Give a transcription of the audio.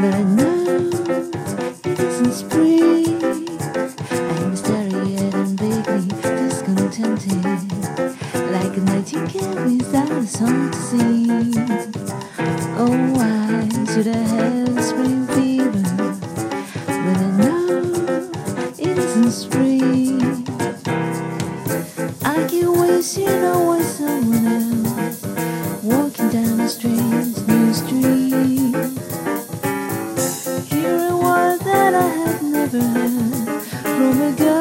But I know it isn't spring. I'm starry-eyed and vaguely discontented, like a nightingale without a song to sing. Oh, why should I have spring fever when I know it isn't spring? I keep wishing I was someone else, walking down a strange new street, hearing words that I had never heard from a girl